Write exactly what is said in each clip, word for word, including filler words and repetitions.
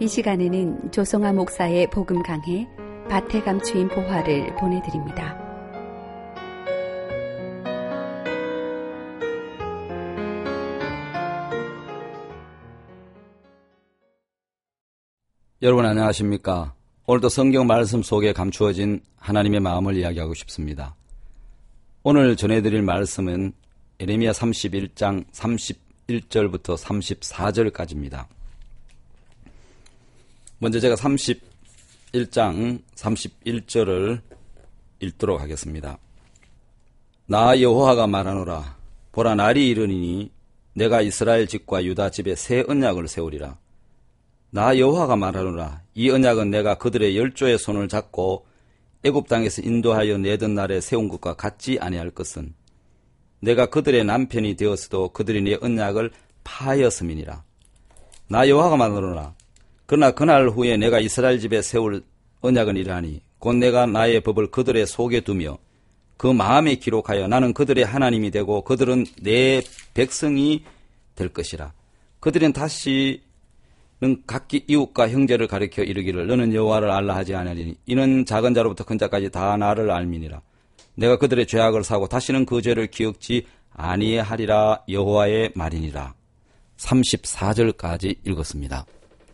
이 시간에는 조성아 목사의 복음 강해 밭에 감추인 보화를 보내드립니다. 여러분 안녕하십니까? 오늘도 성경 말씀 속에 감추어진 하나님의 마음을 이야기하고 싶습니다. 오늘 전해드릴 말씀은 예레미야 삼십일 장 삼십일 절부터 삼십사 절까지입니다. 먼저 제가 삼십일 장 삼십일 절을 읽도록 하겠습니다. 나 여호와가 말하노라. 보라, 날이 이르니니 내가 이스라엘 집과 유다 집에 새 언약을 세우리라. 나 여호와가 말하노라. 이 언약은 내가 그들의 열조의 손을 잡고 애굽 땅에서 인도하여 내던 날에 세운 것과 같지 아니할 것은 내가 그들의 남편이 되었어도 그들이 내 언약을 파하였음이니라. 나 여호와가 말하노라. 그러나 그날 후에 내가 이스라엘 집에 세울 언약은 이러하니 곧 내가 나의 법을 그들의 속에 두며 그 마음에 기록하여 나는 그들의 하나님이 되고 그들은 내 백성이 될 것이라. 그들은 다시 는 각기 이웃과 형제를 가리켜 이르기를 너는 여호와를 알라 하지 아니하리니 이는 작은 자로부터 큰 자까지 다 나를 알미니라. 내가 그들의 죄악을 사고 다시는 그 죄를 기억지 아니하리라. 여호와의 말이니라. 삼십사 절까지 읽었습니다.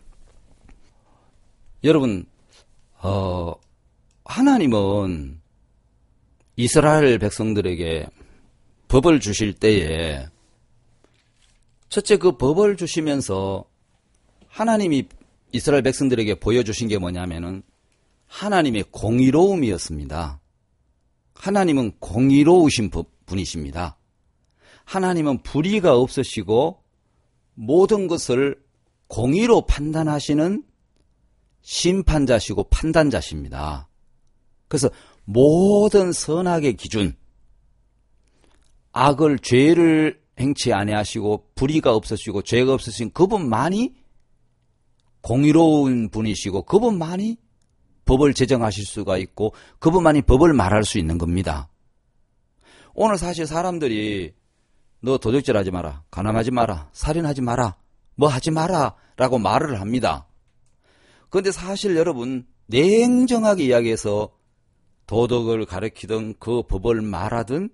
여러분, 어, 하나님은 이스라엘 백성들에게 법을 주실 때에 첫째 그 법을 주시면서 하나님이 이스라엘 백성들에게 보여주신 게 뭐냐면은 하나님의 공의로움이었습니다. 하나님은 공의로우신 분이십니다. 하나님은 불의가 없으시고 모든 것을 공의로 판단하시는 심판자시고 판단자십니다. 그래서 모든 선악의 기준, 악을, 죄를 행치 아니하시고 불의가 없으시고 죄가 없으신 그분만이 공의로운 분이시고 그분만이 법을 제정하실 수가 있고 그분만이 법을 말할 수 있는 겁니다. 오늘 사실 사람들이 너 도적질하지 마라, 간음하지 마라, 살인하지 마라, 뭐 하지 마라 라고 말을 합니다. 그런데 사실 여러분 냉정하게 이야기해서 도덕을 가르치든 그 법을 말하든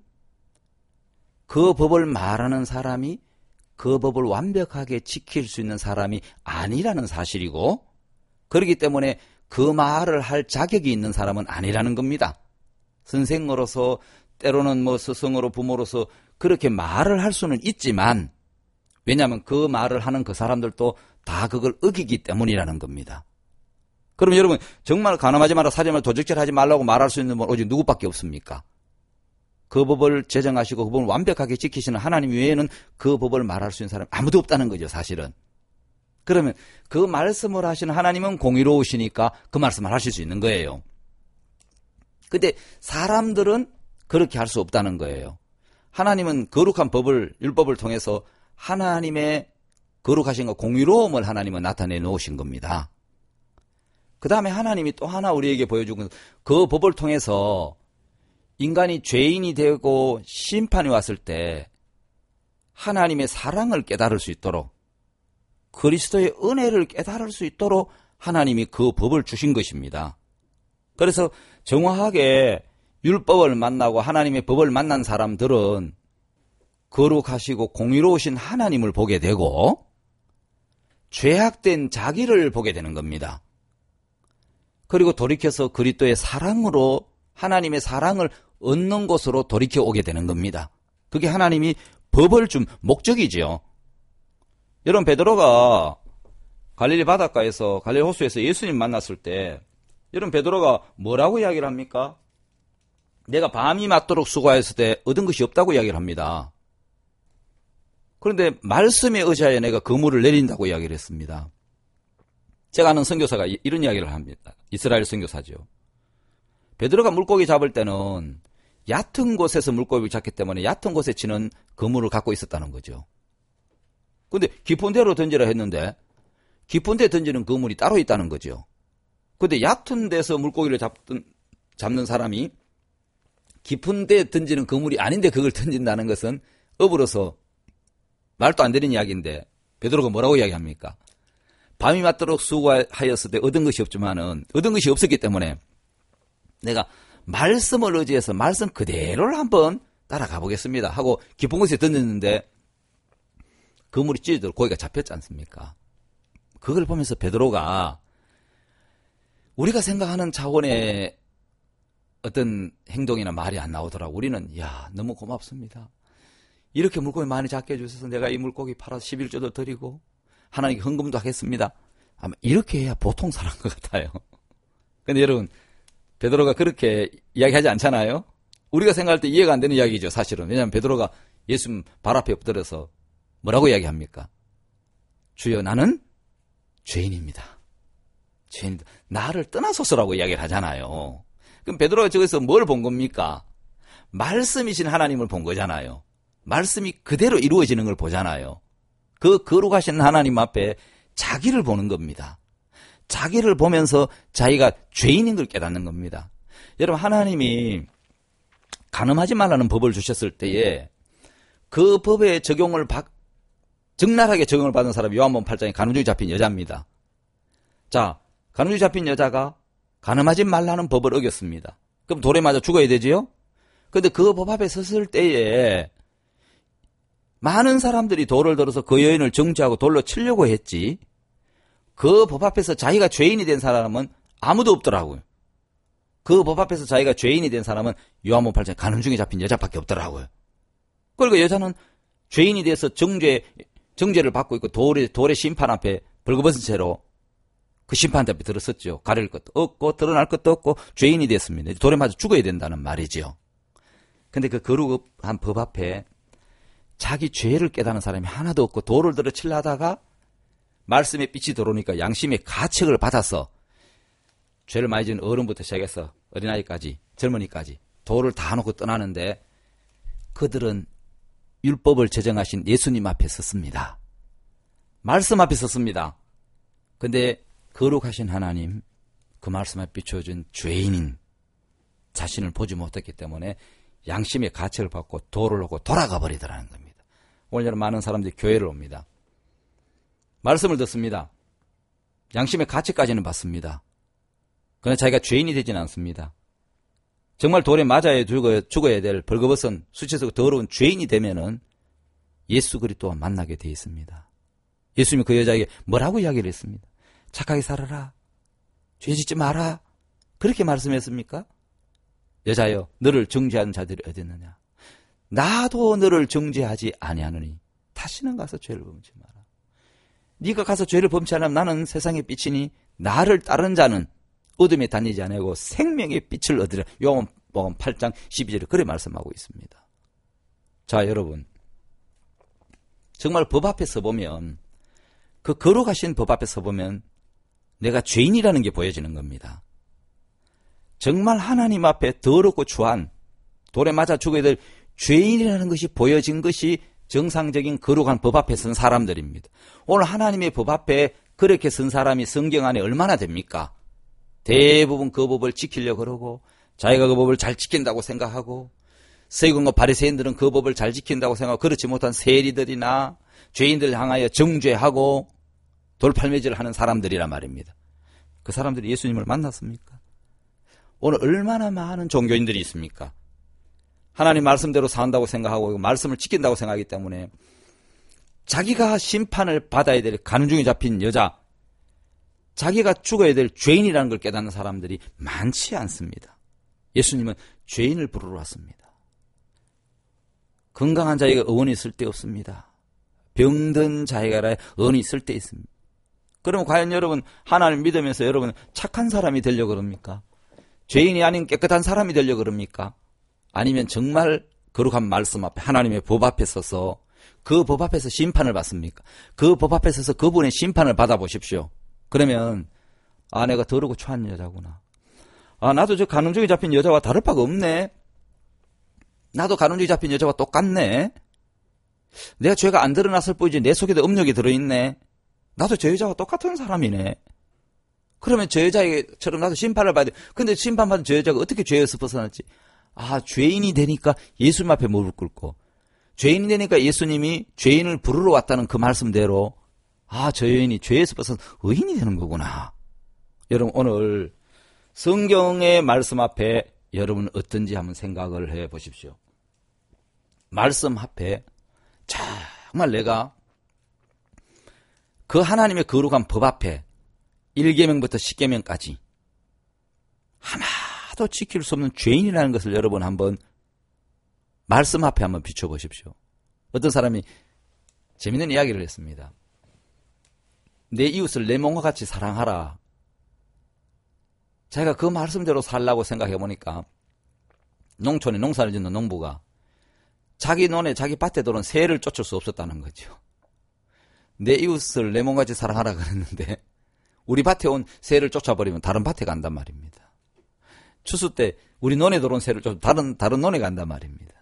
그 법을 말하는 사람이 그 법을 완벽하게 지킬 수 있는 사람이 아니라는 사실이고 그렇기 때문에 그 말을 할 자격이 있는 사람은 아니라는 겁니다. 선생으로서 때로는 뭐 스승으로 부모로서 그렇게 말을 할 수는 있지만 왜냐하면 그 말을 하는 그 사람들도 다 그걸 어기기 때문이라는 겁니다. 그럼 여러분 정말 간음하지 마라, 살인하지 마라, 도적질하지 말라고 말할 수 있는 분 오직 누구밖에 없습니까? 그 법을 제정하시고 그 법을 완벽하게 지키시는 하나님 외에는 그 법을 말할 수 있는 사람이 아무도 없다는 거죠, 사실은. 그러면 그 말씀을 하시는 하나님은 공의로우시니까 그 말씀을 하실 수 있는 거예요. 근데 사람들은 그렇게 할 수 없다는 거예요. 하나님은 거룩한 법을, 율법을 통해서 하나님의 거룩하신 것, 공의로움을 하나님은 나타내 놓으신 겁니다. 그 다음에 하나님이 또 하나 우리에게 보여준 건 그 법을 통해서 인간이 죄인이 되고 심판이 왔을 때 하나님의 사랑을 깨달을 수 있도록 그리스도의 은혜를 깨달을 수 있도록 하나님이 그 법을 주신 것입니다. 그래서 정확하게 율법을 만나고 하나님의 법을 만난 사람들은 거룩하시고 공의로우신 하나님을 보게 되고 죄악된 자기를 보게 되는 겁니다. 그리고 돌이켜서 그리스도의 사랑으로 하나님의 사랑을 얻는 곳으로 돌이켜 오게 되는 겁니다. 그게 하나님이 법을 준 목적이지요. 여러분 베드로가 갈릴리 바닷가에서 갈릴리 호수에서 예수님 만났을 때 여러분 베드로가 뭐라고 이야기를 합니까? 내가 밤이 맞도록 수고하였을 때 얻은 것이 없다고 이야기를 합니다. 그런데 말씀에 의지하여 내가 그물을 내린다고 이야기를 했습니다. 제가 아는 선교사가 이런 이야기를 합니다. 이스라엘 선교사죠. 베드로가 물고기 잡을 때는 얕은 곳에서 물고기를 잡기 때문에 얕은 곳에 치는 그물을 갖고 있었다는 거죠. 그런데 깊은 데로 던지라 했는데 깊은 데 던지는 그물이 따로 있다는 거죠. 그런데 얕은 데서 물고기를 잡든, 잡는 사람이 깊은 데 던지는 그물이 아닌데 그걸 던진다는 것은 업으로서 말도 안 되는 이야기인데 베드로가 뭐라고 이야기합니까? 밤이 맞도록 수고하였을 때 얻은 것이 없지만은 얻은 것이 없었기 때문에 내가 말씀을 의지해서 말씀 그대로를 한번 따라가 보겠습니다 하고 깊은 곳에 던졌는데 그물이 찢어지도록 고기가 잡혔지 않습니까? 그걸 보면서 베드로가 우리가 생각하는 차원의 어떤 행동이나 말이 안 나오더라고. 우리는 야 너무 고맙습니다. 이렇게 물고기 많이 잡게 해주셔서 내가 이 물고기 팔아서 십일조도 드리고 하나님께 헌금도 하겠습니다. 아마 이렇게 해야 보통 사람 것 같아요. 근데 여러분 베드로가 그렇게 이야기하지 않잖아요. 우리가 생각할 때 이해가 안 되는 이야기죠 사실은. 왜냐하면 베드로가 예수 발 앞에 엎드려서 뭐라고 이야기합니까? 주여 나는 죄인입니다. 죄인, 나를 떠나소서라고 이야기를 하잖아요. 그럼 베드로가 저기서 뭘 본 겁니까? 말씀이신 하나님을 본 거잖아요. 말씀이 그대로 이루어지는 걸 보잖아요. 그 거룩하신 하나님 앞에 자기를 보는 겁니다. 자기를 보면서 자기가 죄인인 걸 깨닫는 겁니다. 여러분 하나님이 간음하지 말라는 법을 주셨을 때에 그 법의 적용을 받, 적나라하게 적용을 받은 사람이 요한복음 팔 장에 간음죄에 잡힌 여자입니다. 자, 간음죄에 잡힌 여자가 간음하지 말라는 법을 어겼습니다. 그럼 돌에 맞아 죽어야 되지요? 그런데 그 법 앞에 섰을 때에 많은 사람들이 돌을 들어서 그 여인을 정죄하고 돌로 치려고 했지 그 법 앞에서 자기가 죄인이 된 사람은 아무도 없더라고요. 그 법 앞에서 자기가 죄인이 된 사람은 요한복음 팔 장에 간음중에 잡힌 여자밖에 없더라고요. 그러니까 여자는 죄인이 돼서 정죄, 정죄를 받고 있고 돌의, 돌의 심판 앞에 벌거벗은 채로 그 심판 앞에 들었었죠. 가릴 것도 없고 드러날 것도 없고 죄인이 됐습니다. 돌에 맞아 죽어야 된다는 말이죠. 근데 그 거룩한 법 앞에 자기 죄를 깨닫는 사람이 하나도 없고 돌을 들어 칠려 하다가 말씀의 빛이 들어오니까 양심의 가책을 받아서 죄를 많이 지은 어른부터 시작해서 어린아이까지 젊은이까지 돌을 다 놓고 떠나는데 그들은 율법을 제정하신 예수님 앞에 섰습니다. 말씀 앞에 섰습니다. 근데 거룩하신 하나님 그 말씀 앞에 비춰준 죄인인 자신을 보지 못했기 때문에 양심의 가책을 받고 돌을 놓고 돌아가 버리더라는 겁니다. 오늘 여러분 많은 사람들이 교회를 옵니다. 말씀을 듣습니다. 양심의 가책까지는 받습니다. 그러나 자기가 죄인이 되지는 않습니다. 정말 돌에 맞아야 죽어야, 죽어야 될 벌거벗은 수치스럽고 더러운 죄인이 되면은 예수 그리스도와 만나게 되어 있습니다. 예수님이 그 여자에게 뭐라고 이야기를 했습니다. 착하게 살아라. 죄 짓지 마라. 그렇게 말씀했습니까? 여자여 너를 정죄한 자들이 어디 있느냐. 나도 너를 정죄하지 아니하느니 다시는 가서 죄를 범치 마라. 네가 가서 죄를 범치 않으면 나는 세상의 빛이니 나를 따른 자는 어둠에 다니지 아니하고 생명의 빛을 얻으리라. 요한복음 팔 장 십이 절에 그래 말씀하고 있습니다. 자 여러분 정말 법 앞에 서보면 그 거룩하신 법 앞에 서보면 내가 죄인이라는 게 보여지는 겁니다. 정말 하나님 앞에 더럽고 추한 돌에 맞아 죽어야 될 죄인이라는 것이 보여진 것이 정상적인 거룩한 법 앞에 선 사람들입니다. 오늘 하나님의 법 앞에 그렇게 선 사람이 성경 안에 얼마나 됩니까? 대부분 그 법을 지키려고 그러고 자기가 그 법을 잘 지킨다고 생각하고 서기관과 바리새인들은 그 법을 잘 지킨다고 생각하고 그렇지 못한 세리들이나 죄인들 향하여 정죄하고 돌팔매질을 하는 사람들이란 말입니다. 그 사람들이 예수님을 만났습니까? 오늘 얼마나 많은 종교인들이 있습니까? 하나님 말씀대로 산다고 생각하고 말씀을 지킨다고 생각하기 때문에 자기가 심판을 받아야 될 간음중에 잡힌 여자, 자기가 죽어야 될 죄인이라는 걸 깨닫는 사람들이 많지 않습니다. 예수님은 죄인을 부르러 왔습니다. 건강한 자에게 의원이 쓸데없습니다. 병든 자에게 의원이 쓸데 있습니다. 그러면 과연 여러분 하나님을 믿으면서 여러분 착한 사람이 되려고 그럽니까? 죄인이 아닌 깨끗한 사람이 되려고 그럽니까? 아니면 정말 거룩한 말씀 앞에 하나님의 법 앞에 서서 그 법 앞에서 심판을 받습니까? 그 법 앞에 서서 그분의 심판을 받아보십시오. 그러면 아 내가 더럽고 추한 여자구나. 아 나도 저 간음중에 잡힌 여자와 다를 바가 없네. 나도 간음중에 잡힌 여자와 똑같네. 내가 죄가 안 드러났을 뿐이지 내 속에도 업력이 들어있네. 나도 저 여자와 똑같은 사람이네. 그러면 저 여자처럼 나도 심판을 받아야 돼. 근데 심판받은 저 여자가 어떻게 죄에서 벗어났지? 아 죄인이 되니까 예수님 앞에 무릎 꿇고 죄인이 되니까 예수님이 죄인을 부르러 왔다는 그 말씀대로 아, 저 여인이 죄에서 벗어서 의인이 되는 거구나. 여러분, 오늘 성경의 말씀 앞에 여러분 어떤지 한번 생각을 해 보십시오. 말씀 앞에 정말 내가 그 하나님의 거룩한 법 앞에 일 계명부터 십 계명까지 하나도 지킬 수 없는 죄인이라는 것을 여러분 한번 말씀 앞에 한번 비춰보십시오. 어떤 사람이 재밌는 이야기를 했습니다. 내 이웃을 내 몸과 같이 사랑하라. 자기가 그 말씀대로 살라고 생각해 보니까 농촌에 농사를 짓는 농부가 자기 논에 자기 밭에 들어온 새를 쫓을 수 없었다는 거죠. 내 이웃을 내 몸같이 사랑하라 그랬는데 우리 밭에 온 새를 쫓아버리면 다른 밭에 간단 말입니다. 추수 때 우리 논에 들어온 새를 쫓아 다른 다른 논에 간단 말입니다.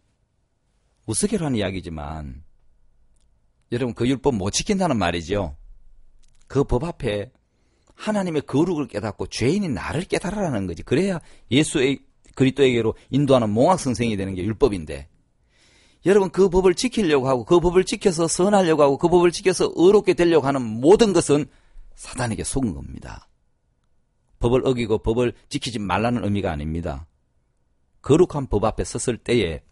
우스개로 하는 이야기지만 여러분 그 율법 못 지킨다는 말이죠. 그 법 앞에 하나님의 거룩을 깨닫고 죄인인 나를 깨달으라는 거지. 그래야 예수의 그리스도에게로 인도하는 몽학선생이 되는 게 율법인데 여러분 그 법을 지키려고 하고 그 법을 지켜서 선하려고 하고 그 법을 지켜서 의롭게 되려고 하는 모든 것은 사단에게 속은 겁니다. 법을 어기고 법을 지키지 말라는 의미가 아닙니다. 거룩한 법 앞에 섰을 때에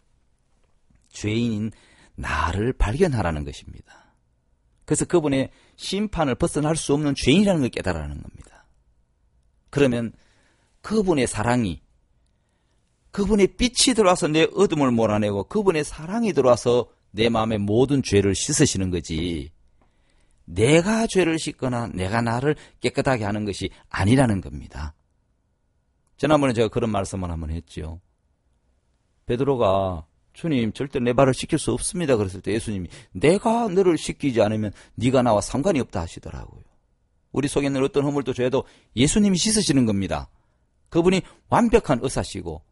죄인인 나를 발견하라는 것입니다. 그래서 그분의 심판을 벗어날 수 없는 죄인이라는 걸 깨달으라는 겁니다. 그러면 그분의 사랑이 그분의 빛이 들어와서 내 어둠을 몰아내고 그분의 사랑이 들어와서 내 마음의 모든 죄를 씻으시는 거지 내가 죄를 씻거나 내가 나를 깨끗하게 하는 것이 아니라는 겁니다. 지난번에 제가 그런 말씀을 한번 했죠. 베드로가 주님 절대 내 발을 씻길 수 없습니다 그랬을 때 예수님이 내가 너를 씻기지 않으면 네가 나와 상관이 없다 하시더라고요. 우리 속에 있는 어떤 허물도 죄도 예수님이 씻으시는 겁니다. 그분이 완벽한 의사시고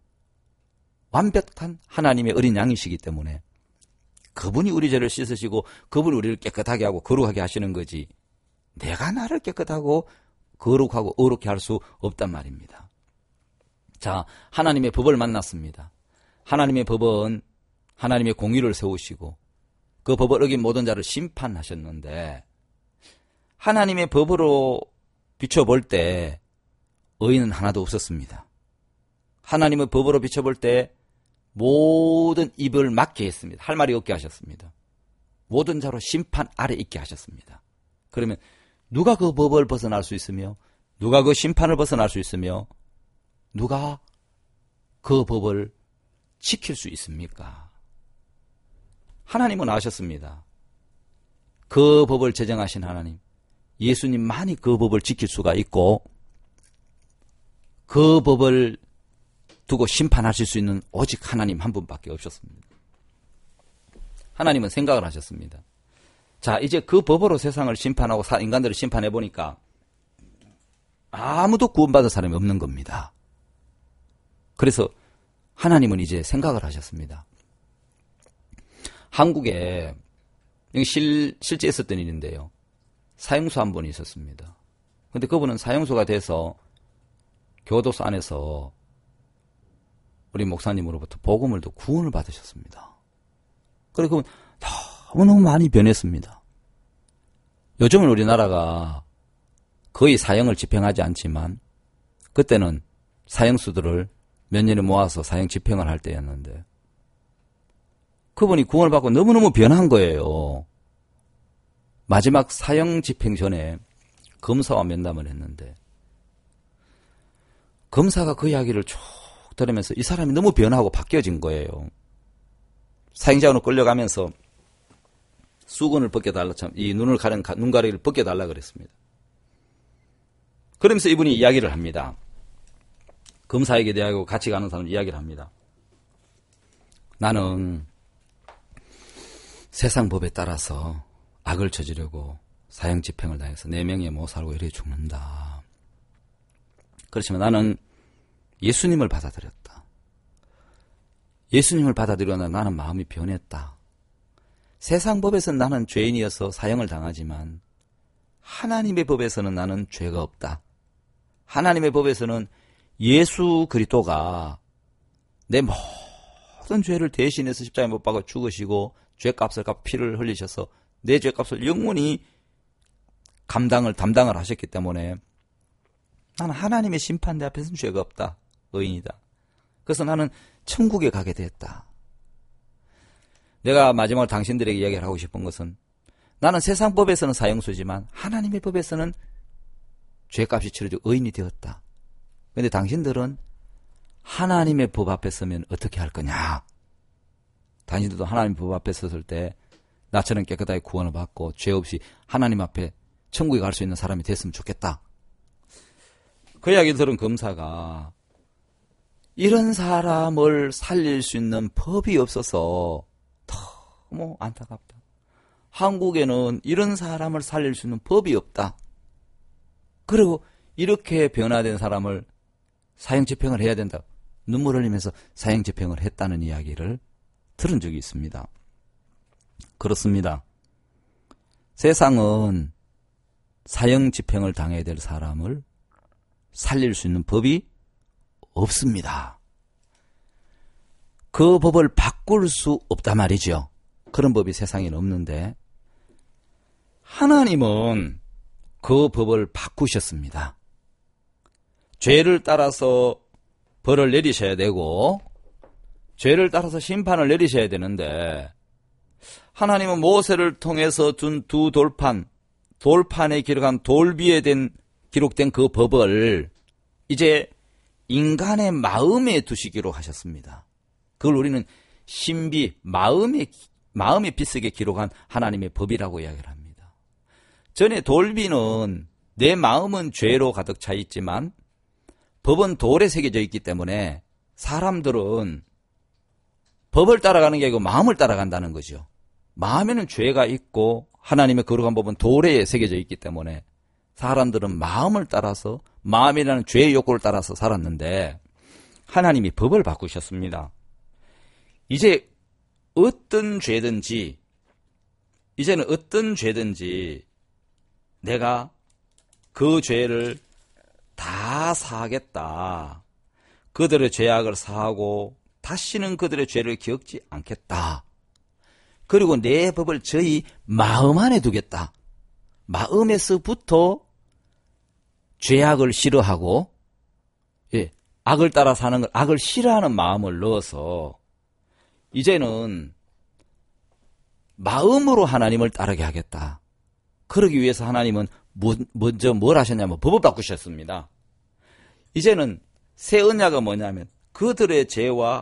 완벽한 하나님의 어린 양이시기 때문에 그분이 우리 죄를 씻으시고 그분이 우리를 깨끗하게 하고 거룩하게 하시는 거지 내가 나를 깨끗하고 거룩하고 의롭게 할 수 없단 말입니다. 자, 하나님의 법을 만났습니다. 하나님의 법은 하나님의 공의를 세우시고 그 법을 어긴 모든 자를 심판하셨는데 하나님의 법으로 비춰볼 때 의인은 하나도 없었습니다. 하나님의 법으로 비춰볼 때 모든 입을 막게 했습니다. 할 말이 없게 하셨습니다. 모든 자로 심판 아래 있게 하셨습니다. 그러면 누가 그 법을 벗어날 수 있으며 누가 그 심판을 벗어날 수 있으며 누가 그 법을 지킬 수 있습니까? 하나님은 아셨습니다. 그 법을 제정하신 하나님, 예수님만이 그 법을 지킬 수가 있고 그 법을 두고 심판하실 수 있는 오직 하나님 한 분밖에 없었습니다. 하나님은 생각을 하셨습니다. 자, 이제 그 법으로 세상을 심판하고 인간들을 심판해 보니까 아무도 구원받은 사람이 없는 겁니다. 그래서 하나님은 이제 생각을 하셨습니다. 한국에 실, 실제 있었던 일인데요. 사형수 한 분이 있었습니다. 근데 그분은 사형수가 돼서 교도소 안에서 우리 목사님으로부터 복음을 또 구원을 받으셨습니다. 그리고 그분 너무너무 많이 변했습니다. 요즘은 우리나라가 거의 사형을 집행하지 않지만 그때는 사형수들을 몇 년에 모아서 사형 집행을 할 때였는데 그분이 구원을 받고 너무너무 변한 거예요. 마지막 사형 집행 전에 검사와 면담을 했는데 검사가 그 이야기를 쭉 들으면서 이 사람이 너무 변하고 바뀌어진 거예요. 사형장으로 끌려가면서 수건을 벗겨달라, 참, 이 눈을 가린 눈가리를 벗겨달라 그랬습니다. 그러면서 이분이 이야기를 합니다. 검사에게 대하고 같이 가는 사람 이야기를 합니다. 나는 세상 법에 따라서 악을 저지르고 사형 집행을 당해서 네 명에 못 살고 이렇게 죽는다. 그렇지만 나는 예수님을 받아들였다. 예수님을 받아들여나 나는 마음이 변했다. 세상 법에서는 나는 죄인이어서 사형을 당하지만 하나님의 법에서는 나는 죄가 없다. 하나님의 법에서는 예수 그리스도가 내 모든 죄를 대신해서 십자가에 못 박아 죽으시고 죄값을 값 피를 흘리셔서 내 죄값을 영원히 감당을 담당을 하셨기 때문에 나는 하나님의 심판대 앞에서는 죄가 없다. 의인이다. 그래서 나는 천국에 가게 됐다. 내가 마지막으로 당신들에게 이야기를 하고 싶은 것은 나는 세상 법에서는 사형수지만 하나님의 법에서는 죄값이 치러지고 의인이 되었다. 그런데 당신들은 하나님의 법 앞에 서면 어떻게 할 거냐? 당신들도 하나님의 법 앞에 섰을 때 나처럼 깨끗하게 구원을 받고 죄 없이 하나님 앞에 천국에 갈 수 있는 사람이 됐으면 좋겠다. 그 이야기를 들은 검사가 이런 사람을 살릴 수 있는 법이 없어서 너무 안타깝다. 한국에는 이런 사람을 살릴 수 있는 법이 없다. 그리고 이렇게 변화된 사람을 사형집행을 해야 된다. 눈물 흘리면서 사형집행을 했다는 이야기를 들은 적이 있습니다. 그렇습니다. 세상은 사형집행을 당해야 될 사람을 살릴 수 있는 법이 없습니다. 그 법을 바꿀 수 없단 말이죠. 그런 법이 세상에는 없는데 하나님은 그 법을 바꾸셨습니다. 죄를 따라서 벌을 내리셔야 되고 죄를 따라서 심판을 내리셔야 되는데 하나님은 모세를 통해서 준 두 돌판, 돌판에 기록한 돌비에 된, 기록된 그 법을 이제 인간의 마음에 두시기로 하셨습니다. 그걸 우리는 신비, 마음의, 마음의 빛속에 기록한 하나님의 법이라고 이야기를 합니다. 전에 돌비는 내 마음은 죄로 가득 차 있지만 법은 돌에 새겨져 있기 때문에 사람들은 법을 따라가는 게 아니고 마음을 따라간다는 거죠. 마음에는 죄가 있고 하나님의 거룩한 법은 돌에 새겨져 있기 때문에 사람들은 마음을 따라서 마음이라는 죄의 욕구를 따라서 살았는데 하나님이 법을 바꾸셨습니다. 이제 어떤 죄든지 이제는 어떤 죄든지 내가 그 죄를 다 사하겠다. 그들의 죄악을 사하고 다시는 그들의 죄를 기억지 않겠다. 그리고 내 법을 저희 마음 안에 두겠다. 마음에서부터 죄악을 싫어하고 예, 악을 따라 사는 걸 악을 싫어하는 마음을 넣어서 이제는 마음으로 하나님을 따르게 하겠다. 그러기 위해서 하나님은 먼저 뭘 하셨냐면 법을 바꾸셨습니다. 이제는 새 언약은 뭐냐면 그들의 죄와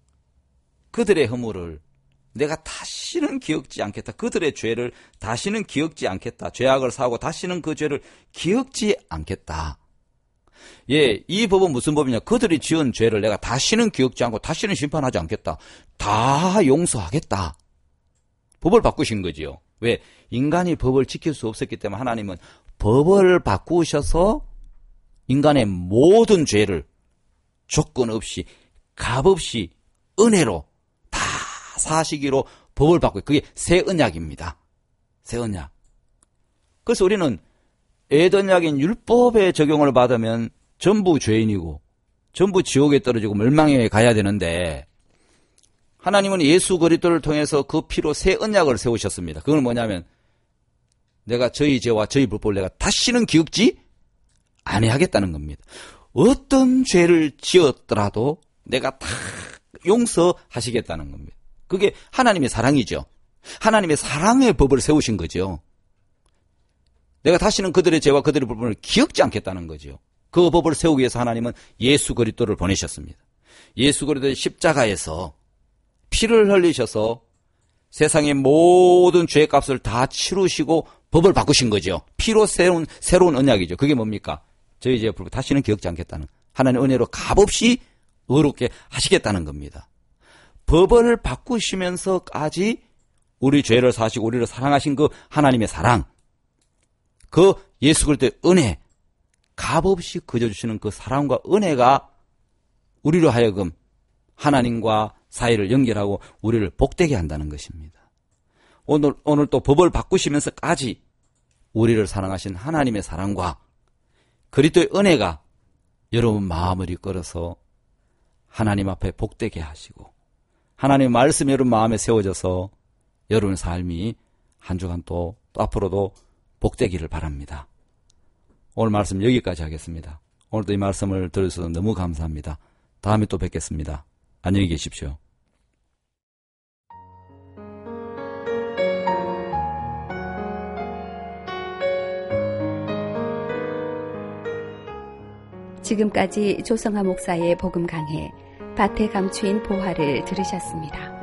그들의 허물을 내가 다시는 기억지 않겠다. 그들의 죄를 다시는 기억지 않겠다. 죄악을 사하고 다시는 그 죄를 기억지 않겠다. 예, 이 법은 무슨 법이냐? 그들이 지은 죄를 내가 다시는 기억지 않고 다시는 심판하지 않겠다. 다 용서하겠다. 법을 바꾸신 거지요. 왜? 인간이 법을 지킬 수 없었기 때문에 하나님은 법을 바꾸셔서 인간의 모든 죄를 조건 없이 값 없이 은혜로 다 사시기로 법을 바꾸고 그게 새 언약입니다. 새 언약. 그래서 우리는 에덴약인 율법의 적용을 받으면 전부 죄인이고 전부 지옥에 떨어지고 멸망에 가야 되는데 하나님은 예수 그리스도를 통해서 그 피로 새 언약을 세우셨습니다. 그건 뭐냐면 내가 저희 죄와 저희 불법을 내가 다시는 기억지 아니하겠다는 겁니다. 어떤 죄를 지었더라도 내가 다 용서하시겠다는 겁니다. 그게 하나님의 사랑이죠. 하나님의 사랑의 법을 세우신 거죠. 내가 다시는 그들의 죄와 그들의 불법을 기억지 않겠다는 거죠. 그 법을 세우기 위해서 하나님은 예수 그리스도를 보내셨습니다. 예수 그리스도의 십자가에서 피를 흘리셔서 세상의 모든 죄값을 다 치르시고 법을 바꾸신 거죠. 피로 세운 새로운 언약이죠. 그게 뭡니까? 저희 죄와 불법 다시는 기억지 않겠다는 하나님의 은혜로 값없이 의롭게 하시겠다는 겁니다. 법을 바꾸시면서까지 우리 죄를 사시고 우리를 사랑하신 그 하나님의 사랑, 그 예수 그리스도의 은혜, 값없이 그려주시는 그 사랑과 은혜가 우리로 하여금 하나님과 사이를 연결하고 우리를 복되게 한다는 것입니다. 오늘, 오늘 또 법을 바꾸시면서까지 우리를 사랑하신 하나님의 사랑과 그리스도의 은혜가 여러분 마음을 이끌어서 하나님 앞에 복되게 하시고 하나님의 말씀이 여러분 마음에 세워져서 여러분의 삶이 한 주간 또, 또 앞으로도 복되기를 바랍니다. 오늘 말씀 여기까지 하겠습니다. 오늘도 이 말씀을 들으셔서 너무 감사합니다. 다음에 또 뵙겠습니다. 안녕히 계십시오. 지금까지 조성하 목사의 복음 강해 밭에 감추인 보화를 들으셨습니다.